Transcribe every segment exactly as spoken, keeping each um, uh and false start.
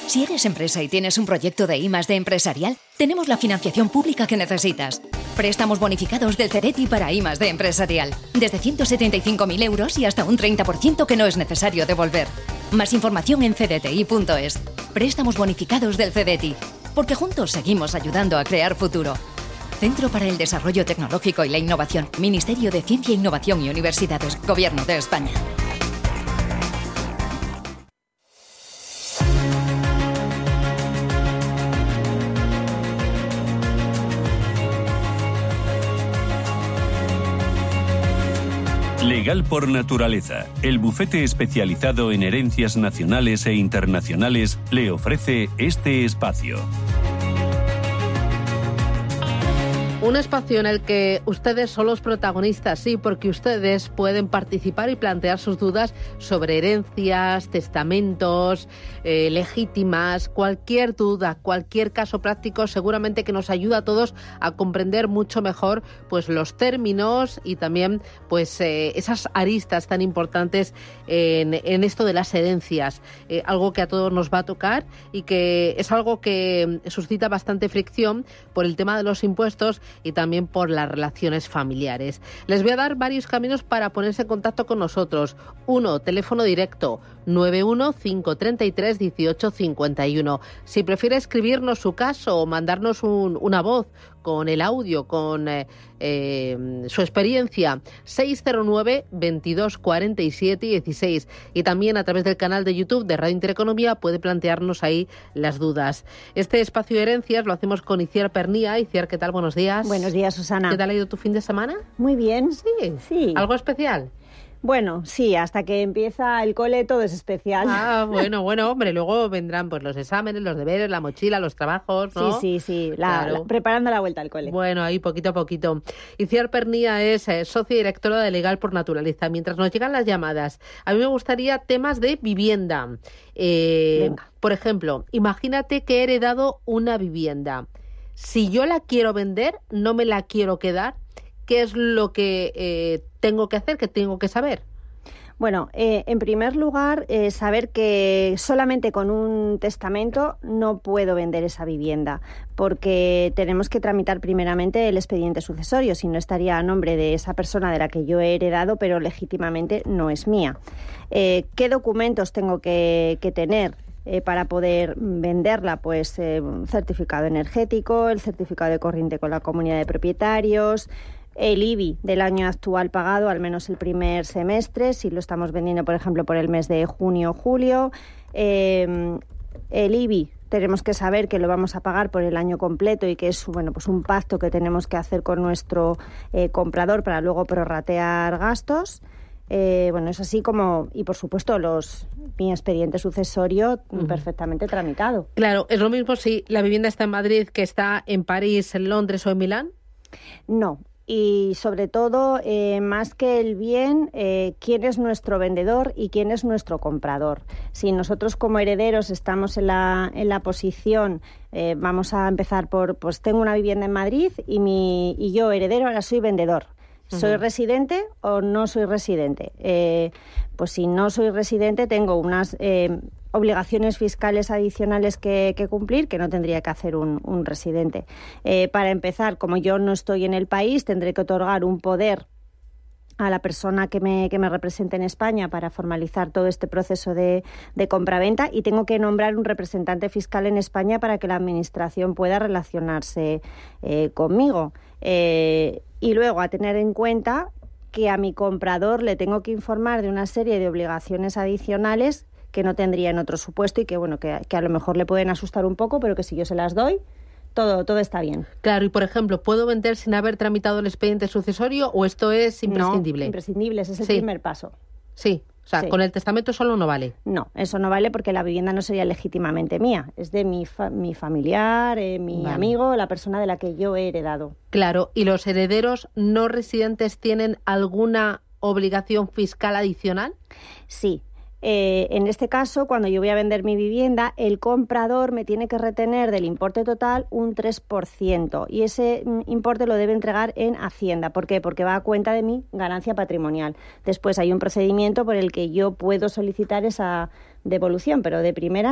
Si eres empresa y tienes un proyecto de I más D empresarial, tenemos la financiación pública que necesitas. Préstamos bonificados del Cedeti para I más D empresarial. Desde ciento setenta y cinco mil euros y hasta un treinta por ciento que no es necesario devolver. Más información en cedeti punto es. Préstamos bonificados del Cedeti. Porque juntos seguimos ayudando a crear futuro. Centro para el Desarrollo Tecnológico y la Innovación. Ministerio de Ciencia, Innovación y Universidades. Gobierno de España. Legal por Naturaleza, el bufete especializado en herencias nacionales e internacionales, le ofrece este espacio. Un espacio en el que ustedes son los protagonistas, sí, porque ustedes pueden participar y plantear sus dudas sobre herencias, testamentos, eh, legítimas, cualquier duda, cualquier caso práctico, seguramente que nos ayuda a todos a comprender mucho mejor pues los términos y también pues eh, esas aristas tan importantes en, en esto de las herencias, eh, algo que a todos nos va a tocar y que es algo que suscita bastante fricción por el tema de los impuestos y también por las relaciones familiares. Les voy a dar varios caminos para ponerse en contacto con nosotros. Uno, teléfono directo, nueve uno cinco tres tres uno ocho cinco uno. Si prefiere escribirnos su caso o mandarnos un, una voz con el audio, con eh, eh, su experiencia, seis cero nueve, veintidós cuarenta y siete dieciséis. Y también a través del canal de YouTube de Radio Intereconomía puede plantearnos ahí las dudas. Este espacio de herencias lo hacemos con Itziar Pernía. Itziar, ¿qué tal? Buenos días. Buenos días, Susana. ¿Qué tal ha ido tu fin de semana? Muy bien. Sí, sí. ¿Algo especial? Bueno, sí, hasta que empieza el cole todo es especial. Ah, bueno, bueno, hombre, luego vendrán pues los exámenes, los deberes, la mochila, los trabajos, ¿no? Sí, sí, sí, la, claro. la, preparando la vuelta al cole. Bueno, ahí poquito a poquito. Itziar Pernía es eh, socia y directora de Legal por Naturaleza. Mientras nos llegan las llamadas, a mí me gustaría temas de vivienda. Eh, por ejemplo, imagínate que he heredado una vivienda. Si yo la quiero vender, no me la quiero quedar, ¿qué es lo que eh, tengo que hacer, que tengo que saber? Bueno, eh, en primer lugar, eh, saber que solamente con un testamento no puedo vender esa vivienda, porque tenemos que tramitar primeramente el expediente sucesorio, si no estaría a nombre de esa persona de la que yo he heredado, pero legítimamente no es mía. Eh, ¿Qué documentos tengo que, que tener? Eh, para poder venderla, pues eh, un certificado energético, el certificado de corriente con la comunidad de propietarios, el I B I del año actual pagado, al menos el primer semestre, si lo estamos vendiendo, por ejemplo, por el mes de junio o julio. Eh, el I B I tenemos que saber que lo vamos a pagar por el año completo y que es bueno, pues un pacto que tenemos que hacer con nuestro eh, comprador para luego prorratear gastos. Eh, bueno, es así como, y por supuesto, los mi expediente sucesorio uh-huh. perfectamente tramitado. Claro, ¿es lo mismo si la vivienda está en Madrid que está en París, en Londres o en Milán? No. Y sobre todo, eh, más que el bien, eh, quién es nuestro vendedor y quién es nuestro comprador. Si nosotros como herederos estamos en la, en la posición, eh, vamos a empezar por, pues tengo una vivienda en Madrid y, mi, y yo heredero ahora soy vendedor. ¿Soy uh-huh. residente o no soy residente? Eh, pues si no soy residente tengo unas eh, obligaciones fiscales adicionales que, que cumplir que no tendría que hacer un, un residente. Eh, para empezar, como yo no estoy en el país, tendré que otorgar un poder a la persona que me, que me represente en España para formalizar todo este proceso de, de compraventa y tengo que nombrar un representante fiscal en España para que la Administración pueda relacionarse eh, conmigo. Eh, y luego a tener en cuenta que a mi comprador le tengo que informar de una serie de obligaciones adicionales que no tendría en otro supuesto y que, bueno, que, que a lo mejor le pueden asustar un poco, pero que si yo se las doy, todo, todo está bien. Claro, y por ejemplo, ¿puedo vender sin haber tramitado el expediente sucesorio o esto es imprescindible? No, imprescindible, ese es el sí. primer paso. Sí. O sea, sí. con el testamento solo no vale. No, eso no vale porque la vivienda no sería legítimamente mía. Es de mi, fa- mi familiar, eh, mi vale. amigo, la persona de la que yo he heredado. Claro, ¿y los herederos no residentes tienen alguna obligación fiscal adicional? Sí. Eh, en este caso, cuando yo voy a vender mi vivienda, el comprador me tiene que retener del importe total un tres por ciento y ese importe lo debe entregar en Hacienda. ¿Por qué? Porque va a cuenta de mi ganancia patrimonial. Después hay un procedimiento por el que yo puedo solicitar esa devolución, pero de primeras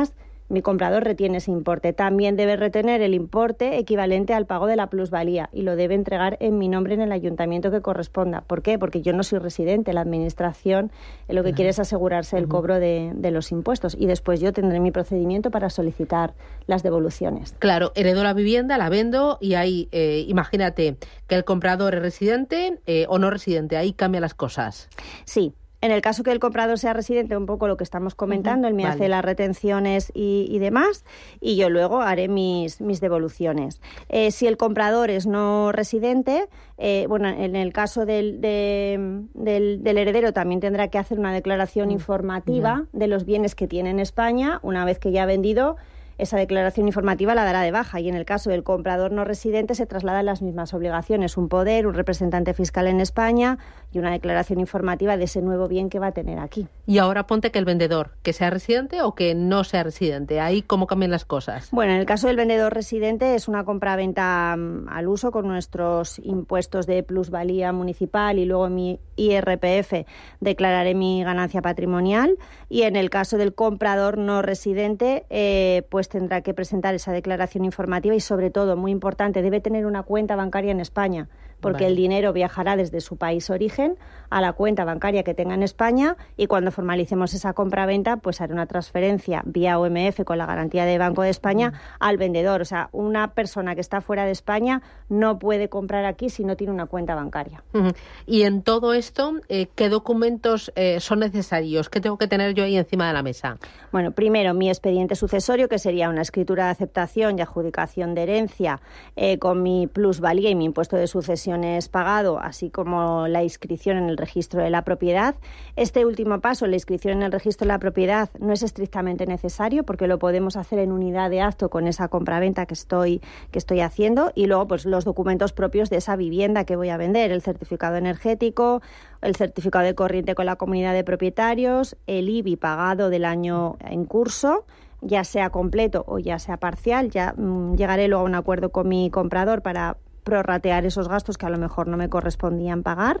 Mi comprador retiene ese importe. También debe retener el importe equivalente al pago de la plusvalía y lo debe entregar en mi nombre en el ayuntamiento que corresponda. ¿Por qué? Porque yo no soy residente. La administración eh, lo que quiere es asegurarse del cobro de, de los impuestos y después yo tendré mi procedimiento para solicitar las devoluciones. Claro, heredo la vivienda, la vendo y ahí, eh, imagínate que el comprador es residente eh, o no residente, ahí cambian las cosas. Sí. En el caso que el comprador sea residente, un poco lo que estamos comentando, uh-huh, él me vale. hace las retenciones y, y demás, y yo luego haré mis, mis devoluciones. Eh, si el comprador es no residente, eh, bueno, en el caso del, de, del, del heredero también tendrá que hacer una declaración uh, informativa yeah. de los bienes que tiene en España, una vez que ya ha vendido. Esa declaración informativa la dará de baja y en el caso del comprador no residente se trasladan las mismas obligaciones, un poder, un representante fiscal en España y una declaración informativa de ese nuevo bien que va a tener aquí. Y ahora ponte que el vendedor, que sea residente o que no sea residente, ahí cómo cambian las cosas. Bueno, en el caso del vendedor residente es una compra-venta um, al uso con nuestros impuestos de plusvalía municipal y luego en mi I R P F declararé mi ganancia patrimonial y en el caso del comprador no residente eh, pues tendrá que presentar esa declaración informativa y, sobre todo, muy importante, debe tener una cuenta bancaria en España, porque vale. el dinero viajará desde su país origen a la cuenta bancaria que tenga en España y cuando formalicemos esa compra-venta, pues hará una transferencia vía O M F con la garantía de Banco de España uh-huh. al vendedor. O sea, una persona que está fuera de España no puede comprar aquí si no tiene una cuenta bancaria. Uh-huh. Y en todo esto, eh, ¿qué documentos eh, son necesarios? ¿Qué tengo que tener yo ahí encima de la mesa? Bueno, primero, mi expediente sucesorio, que sería una escritura de aceptación y adjudicación de herencia eh, con mi plusvalía y mi impuesto de sucesión pagado, así como la inscripción en el registro de la propiedad. Este último paso, la inscripción en el registro de la propiedad, no es estrictamente necesario porque lo podemos hacer en unidad de acto con esa compraventa que estoy, que estoy haciendo y luego pues los documentos propios de esa vivienda que voy a vender, el certificado energético, el certificado de corriente con la comunidad de propietarios, el I B I pagado del año en curso, ya sea completo o ya sea parcial. Ya mmm, llegaré luego a un acuerdo con mi comprador para prorratear esos gastos que a lo mejor no me correspondían pagar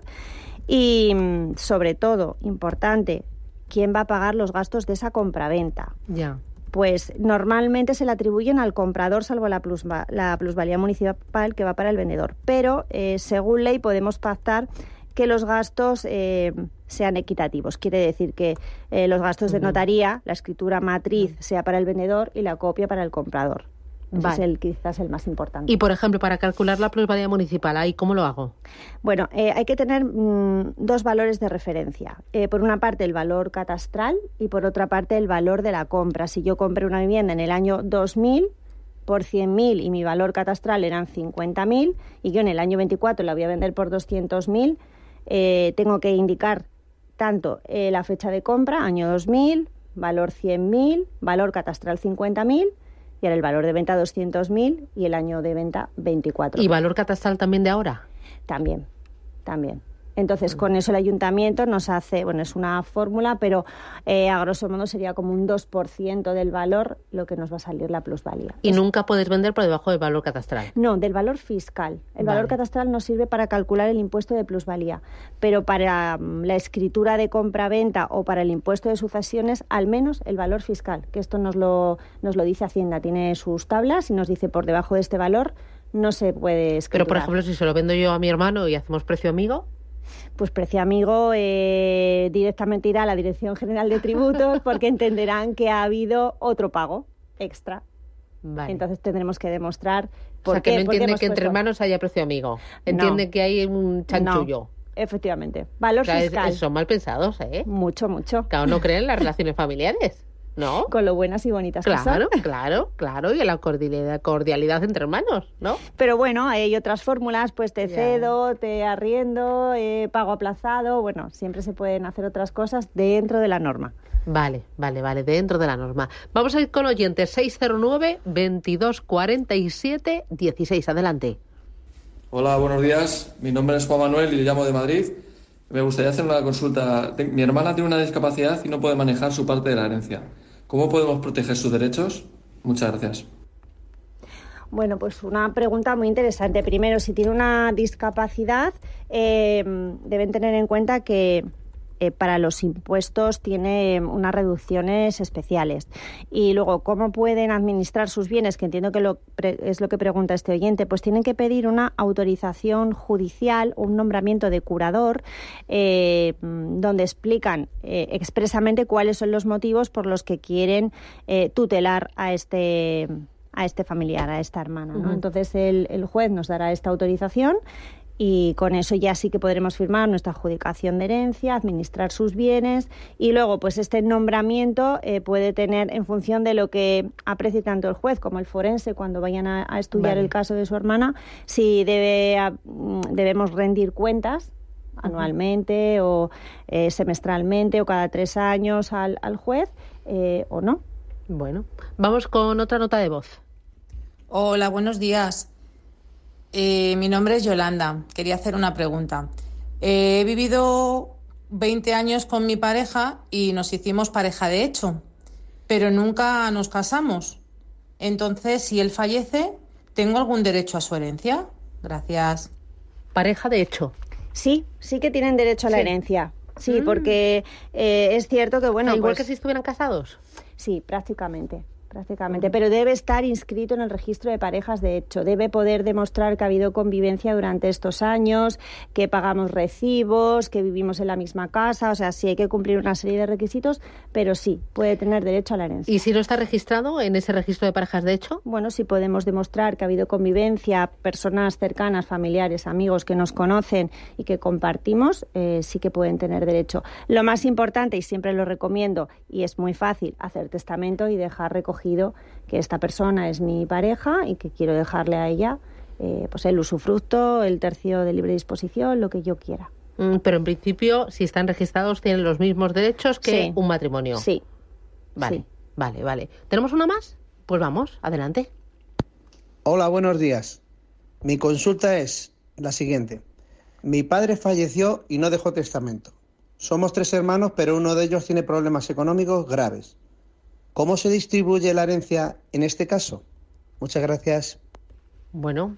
y, sobre todo, importante, ¿quién va a pagar los gastos de esa compraventa? Ya. Pues normalmente se le atribuyen al comprador, salvo la, plusva, la plusvalía municipal que va para el vendedor, pero eh, según ley podemos pactar que los gastos eh, sean equitativos. Quiere decir que eh, los gastos de notaría, la escritura matriz sea para el vendedor y la copia para el comprador. Ese vale. es el, quizás el más importante. Y, por ejemplo, para calcular la plusvalía municipal, ¿ahí cómo lo hago? Bueno, eh, hay que tener mmm, dos valores de referencia. Eh, por una parte, el valor catastral y, por otra parte, el valor de la compra. Si yo compré una vivienda en el año dos mil por cien mil y mi valor catastral eran cincuenta mil y yo en el año veinticuatro la voy a vender por doscientos mil, eh, tengo que indicar tanto eh, la fecha de compra, año dos mil, valor cien mil, valor catastral cincuenta mil, y ahora el valor de venta doscientos mil y el año de venta veinticuatro mil. ¿Y valor catastral también de ahora? También, también. Entonces, con eso el ayuntamiento nos hace, bueno, es una fórmula, pero eh, a grosso modo sería como un dos por ciento del valor lo que nos va a salir la plusvalía. ¿Y es... nunca puedes vender por debajo del valor catastral? No, del valor fiscal. El vale. valor catastral nos sirve para calcular el impuesto de plusvalía, pero para um, la escritura de compra-venta o para el impuesto de sucesiones, al menos el valor fiscal, que esto nos lo, nos lo dice Hacienda, tiene sus tablas y nos dice por debajo de este valor no se puede escriturar. Pero, por ejemplo, si se lo vendo yo a mi hermano y hacemos precio amigo... Pues precio amigo eh, directamente irá a la Dirección General de Tributos porque entenderán que ha habido otro pago extra. Vale. Entonces tendremos que demostrar por o sea, qué. que no entiende que puesto... entre hermanos haya precio amigo. Entiende no. que hay un chanchullo. No, efectivamente. Valor o sea, fiscal. Es, son mal pensados, ¿eh? Mucho, mucho. Claro, no creen en las relaciones familiares. ¿No? Con lo buenas y bonitas claro, que son. Claro, claro, y la cordialidad, cordialidad entre hermanos, ¿no? Pero bueno, hay otras fórmulas, pues te cedo, yeah. te arriendo, eh, pago aplazado, bueno, siempre se pueden hacer otras cosas dentro de la norma. Vale, vale, vale, dentro de la norma. Vamos a ir con oyentes seis cero nueve, veintidós cuarenta y siete, dieciséis, adelante. Hola, buenos días, mi nombre es Juan Manuel y le llamo de Madrid. Me gustaría hacer una consulta. Mi hermana tiene una discapacidad y no puede manejar su parte de la herencia. ¿Cómo podemos proteger sus derechos? Muchas gracias. Bueno, pues una pregunta muy interesante. Primero, si tiene una discapacidad, eh, deben tener en cuenta que eh, para los impuestos tiene unas reducciones especiales. Y luego, ¿cómo pueden administrar sus bienes? Que entiendo que lo pre- es lo que pregunta este oyente. Pues tienen que pedir una autorización judicial o un nombramiento de curador eh, donde explican eh, expresamente cuáles son los motivos por los que quieren eh, tutelar a este, a este familiar, a esta hermana, ¿no? Uh-huh. Entonces el, el juez nos dará esta autorización y con eso ya sí que podremos firmar nuestra adjudicación de herencia, administrar sus bienes y luego pues este nombramiento eh, puede tener, en función de lo que aprecie tanto el juez como el forense cuando vayan a, a estudiar vale. el caso de su hermana, si debe a, debemos rendir cuentas anualmente uh-huh. o eh, semestralmente o cada tres años al, al juez eh, o no. Bueno, vamos con otra nota de voz. Hola, buenos días. Eh, mi nombre es Yolanda. Quería hacer una pregunta. Eh, he vivido veinte años con mi pareja y nos hicimos pareja de hecho, pero nunca nos casamos. Entonces, si él fallece, ¿tengo algún derecho a su herencia? Gracias. Pareja de hecho. Sí, sí que tienen derecho a la sí. herencia. Sí, mm. porque eh, es cierto que, bueno... ¿Igual pues, que si estuvieran casados? Sí, prácticamente. prácticamente, pero debe estar inscrito en el registro de parejas de hecho, debe poder demostrar que ha habido convivencia durante estos años, que pagamos recibos, que vivimos en la misma casa, o sea, sí hay que cumplir una serie de requisitos, pero sí, puede tener derecho a la herencia. ¿Y si no está registrado en ese registro de parejas de hecho? Bueno, si podemos demostrar que ha habido convivencia, personas cercanas, familiares, amigos que nos conocen y que compartimos, eh, sí que pueden tener derecho. Lo más importante, y siempre lo recomiendo, y es muy fácil, hacer testamento y dejar recogido que esta persona es mi pareja y que quiero dejarle a ella eh, pues el usufructo, el tercio de libre disposición, lo que yo quiera. Mm, pero en principio, si están registrados, tienen los mismos derechos que sí. un matrimonio. Sí. Vale, sí. vale, vale. ¿Tenemos una más? Pues vamos, adelante. Hola, buenos días. Mi consulta es la siguiente. Mi padre falleció y no dejó testamento. Somos tres hermanos, pero uno de ellos tiene problemas económicos graves. ¿Cómo se distribuye la herencia en este caso? Muchas gracias. Bueno,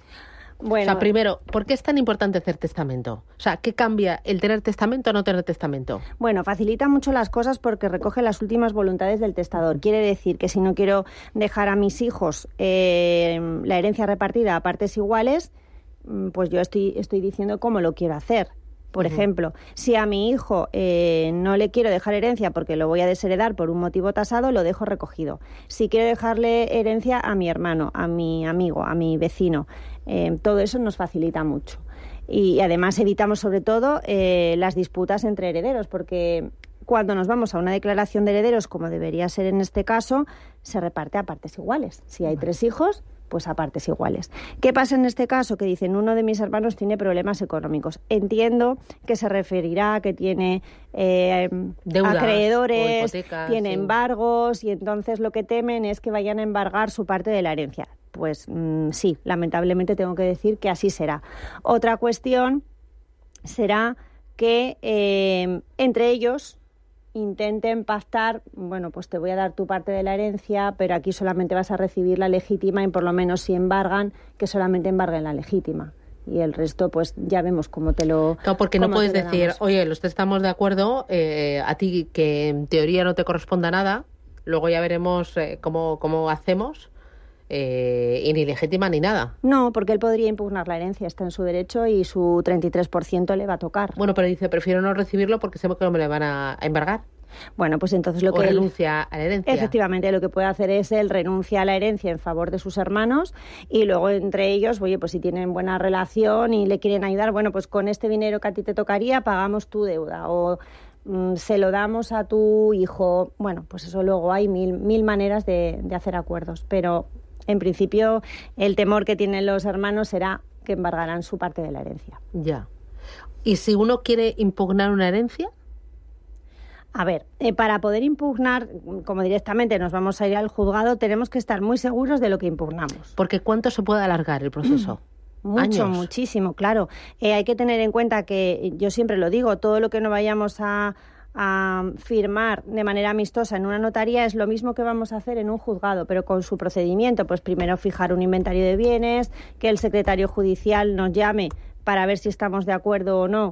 bueno, o sea, primero, ¿por qué es tan importante hacer testamento? O sea, ¿qué cambia el tener testamento o no tener testamento? Bueno, facilita mucho las cosas porque recoge las últimas voluntades del testador. Quiere decir que si no quiero dejar a mis hijos eh, la herencia repartida a partes iguales, pues yo estoy, estoy diciendo cómo lo quiero hacer. Por uh-huh. ejemplo, si a mi hijo eh, no le quiero dejar herencia porque lo voy a desheredar por un motivo tasado, lo dejo recogido. Si quiero dejarle herencia a mi hermano, a mi amigo, a mi vecino, eh, todo eso nos facilita mucho. Y además evitamos sobre todo eh, las disputas entre herederos, porque cuando nos vamos a una declaración de herederos, como debería ser en este caso, se reparte a partes iguales. Si hay tres hijos, pues a partes iguales. ¿Qué pasa en este caso? Que dicen, uno de mis hermanos tiene problemas económicos. Entiendo que se referirá a que tiene eh, deudas, acreedores, hipotecas, tiene sí. embargos, y entonces lo que temen es que vayan a embargar su parte de la herencia. Pues mmm, sí, lamentablemente tengo que decir que así será. Otra cuestión será que eh, entre ellos intenten pactar, bueno, pues te voy a dar tu parte de la herencia, pero aquí solamente vas a recibir la legítima y por lo menos si embargan, que solamente embarguen la legítima. Y el resto, pues ya vemos cómo te lo... No, porque no puedes decir, oye, los tres estamos de acuerdo, eh, a ti que en teoría no te corresponda nada, luego ya veremos eh, cómo, cómo hacemos, eh, y ni legítima ni nada. No, porque él podría impugnar la herencia, está en su derecho y su treinta y tres por ciento le va a tocar. Bueno, pero dice, prefiero no recibirlo porque sé que no me le van a, a embargar. Bueno, pues entonces lo o que él... renuncia a la herencia. Efectivamente, lo que puede hacer es él renuncia a la herencia en favor de sus hermanos y luego entre ellos, oye, pues si tienen buena relación y le quieren ayudar, bueno, pues con este dinero que a ti te tocaría pagamos tu deuda o mm, se lo damos a tu hijo. Bueno, pues eso luego hay mil, mil maneras de, de hacer acuerdos, pero en principio el temor que tienen los hermanos será que embargarán su parte de la herencia. Ya. ¿Y si uno quiere impugnar una herencia? A ver, eh, para poder impugnar, como directamente nos vamos a ir al juzgado, tenemos que estar muy seguros de lo que impugnamos. Porque ¿cuánto se puede alargar el proceso? Mucho, ¿Años? Muchísimo, claro. Eh, hay que tener en cuenta que, yo siempre lo digo, todo lo que no vayamos a, a firmar de manera amistosa en una notaría es lo mismo que vamos a hacer en un juzgado, pero con su procedimiento. Pues primero fijar un inventario de bienes, que el secretario judicial nos llame para ver si estamos de acuerdo o no,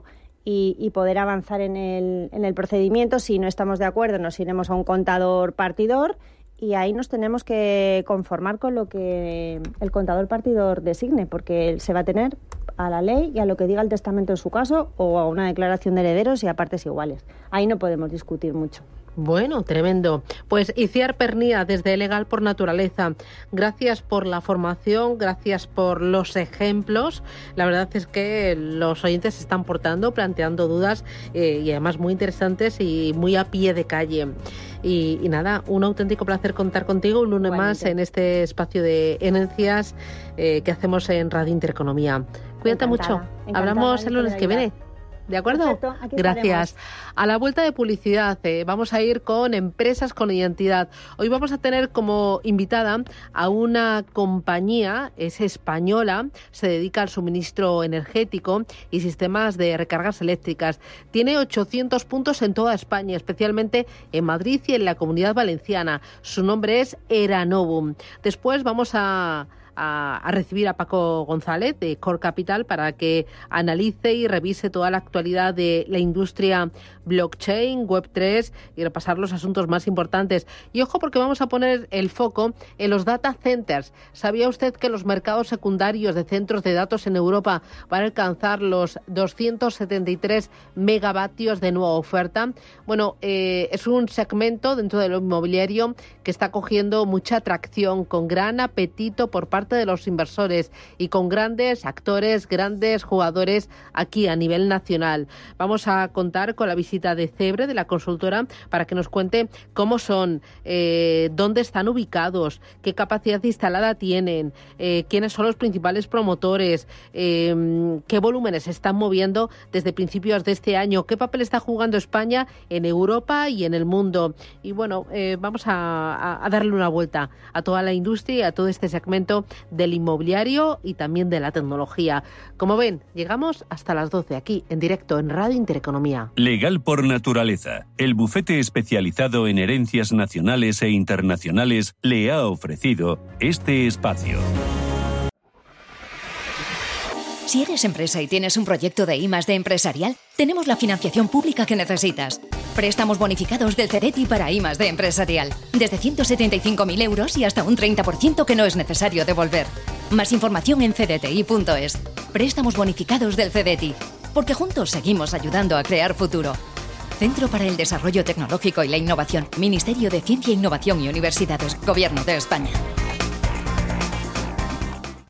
y, y poder avanzar en el, en el procedimiento. Si no estamos de acuerdo, nos iremos a un contador partidor y ahí nos tenemos que conformar con lo que el contador partidor designe, porque él se va a tener a la ley y a lo que diga el testamento en su caso, o a una declaración de herederos y a partes iguales. Ahí no podemos discutir mucho. Bueno, tremendo. Pues Itziar Pernía, desde Legal por Naturaleza, gracias por la formación, gracias por los ejemplos. La verdad es que los oyentes se están portando, planteando dudas eh, y además muy interesantes y muy a pie de calle. Y, y nada, un auténtico placer contar contigo un lunes más en este espacio de herencias eh, que hacemos en Radio Intereconomía. Cuídate encantada, mucho. Encantada, hablamos el lunes que viene. ¿De acuerdo? Perfecto, aquí Gracias. estaremos. A la vuelta de publicidad eh, vamos a ir con empresas con identidad. Hoy vamos a tener como invitada a una compañía, es española, se dedica al suministro energético y sistemas de recargas eléctricas. Tiene ochocientos puntos en toda España, especialmente en Madrid y en la Comunidad Valenciana. Su nombre es Eranovum. Después vamos a... A, a recibir a Paco González de Core Capital para que analice y revise toda la actualidad de la industria blockchain, web tres y repasar los asuntos más importantes. Y ojo, porque vamos a poner el foco en los data centers. ¿Sabía usted que los mercados secundarios de centros de datos en Europa van a alcanzar los doscientos setenta y tres megavatios de nueva oferta? Bueno, eh, es un segmento dentro de lo inmobiliario que está cogiendo mucha atracción, con gran apetito por parte de los inversores y con grandes actores, grandes jugadores aquí a nivel nacional. Vamos a contar con la visita de Cebre, de la consultora, para que nos cuente cómo son, eh, dónde están ubicados, qué capacidad instalada tienen, eh, quiénes son los principales promotores, eh, qué volúmenes están moviendo desde principios de este año, qué papel está jugando España en Europa y en el mundo. Y bueno, eh, vamos a, a, a darle una vuelta a toda la industria y a todo este segmento del inmobiliario y también de la tecnología. Como ven, llegamos hasta las doce aquí, en directo, en Radio Intereconomía. Legal por Naturaleza, el bufete especializado en herencias nacionales e internacionales, le ha ofrecido este espacio. Si eres empresa y tienes un proyecto de I más D empresarial, tenemos la financiación pública que necesitas. Préstamos bonificados del CEDETI para I más D empresarial. Desde ciento setenta y cinco mil euros y hasta un treinta por ciento que no es necesario devolver. Más información en cedeti punto es. Préstamos bonificados del CEDETI. Porque juntos seguimos ayudando a crear futuro. Centro para el Desarrollo Tecnológico y la Innovación. Ministerio de Ciencia, Innovación y Universidades. Gobierno de España.